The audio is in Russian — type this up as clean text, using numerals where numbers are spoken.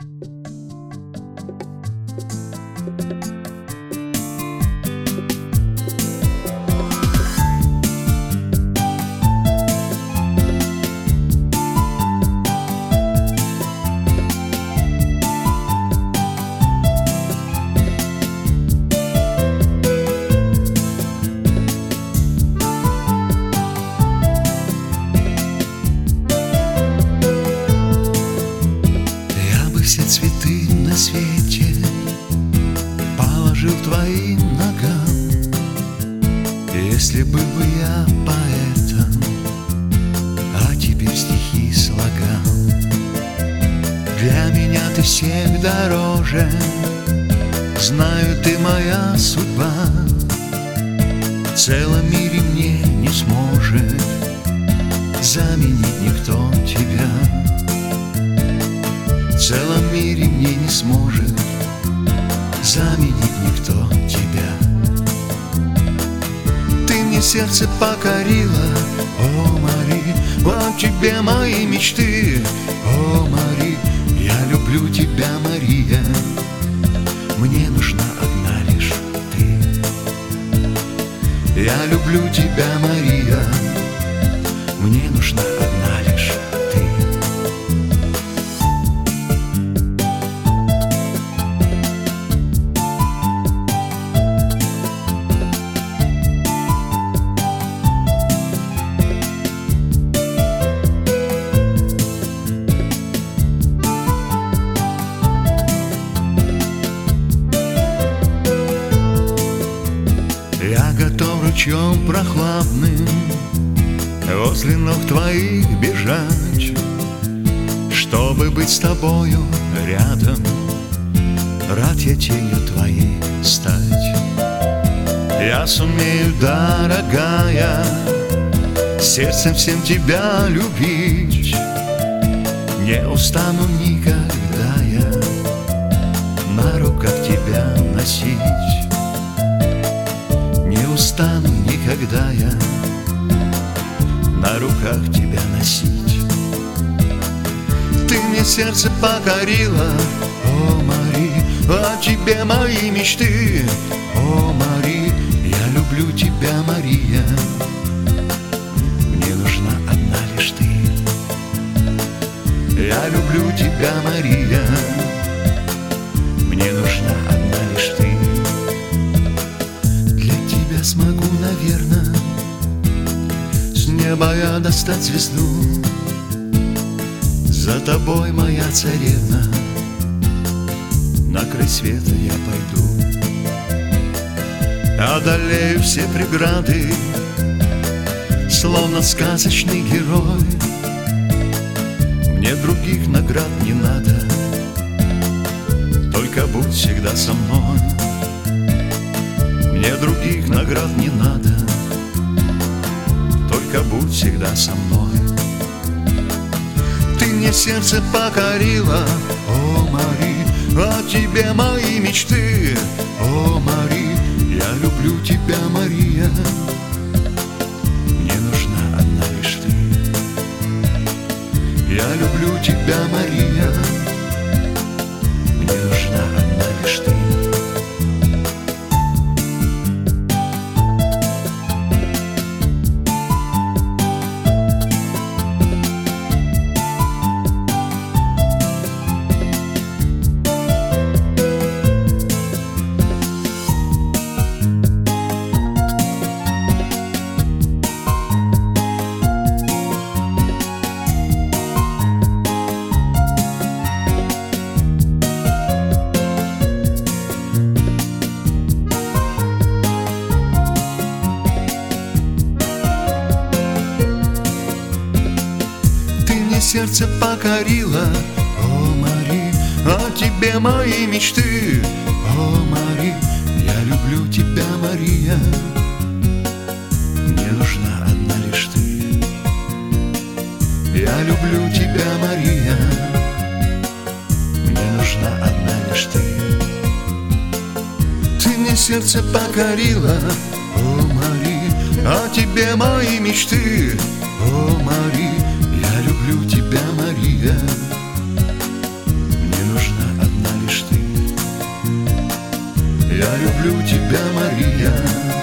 Все цветы на свете положил к твоим ногам. Если был бы я поэтом, а теперь стихи слагал. Для меня ты всех дороже, знаю, ты моя судьба. В целом мире мне не сможет заменить никто тебя. В целом мире мне не сможет заменить никто тебя. Ты мне сердце покорила, о, Мари, о тебе мои мечты, о, Мари, я люблю тебя, Мария, мне нужна одна лишь ты. Я люблю тебя, Мария, мне нужна одна лишь ты. Я готов ручьем прохладным возле ног твоих бежать, чтобы быть с тобою рядом, рад я тенью твоей стать. Я сумею, дорогая, сердцем всем тебя любить, не устану никогда я на руках тебя носить. Не устану никогда я на руках тебя носить. Ты мне сердце покорила, о, Мари, о тебе мои мечты, о, Мари, я люблю тебя, Мария, мне нужна одна лишь ты. Я люблю тебя, Мария, мне нужна одна лишь ты. Смогу, наверное, с неба я достать звезду. За тобой, моя царевна, на край света я пойду. Одолею все преграды, словно сказочный герой. Мне других наград не надо, только будь всегда со мной. Мне других наград не надо, только будь всегда со мной. Ты мне сердце покорила, о, Мари, о тебе мои мечты, о, Мари, я люблю тебя, Мария, мне нужна одна лишь ты. Я люблю тебя, Мария, мне нужна одна лишь ты. Сердце покорила, о, Мари, о тебе мои мечты, о, Мари, я люблю тебя, Мария, мне нужна одна лишь ты. Я люблю тебя, Мария, мне нужна одна лишь ты. Ты мне сердце покорила, о, Мари, о тебе мои мечты, о, Мари, я люблю тебя, Мария, мне нужна люблю тебя, Мария.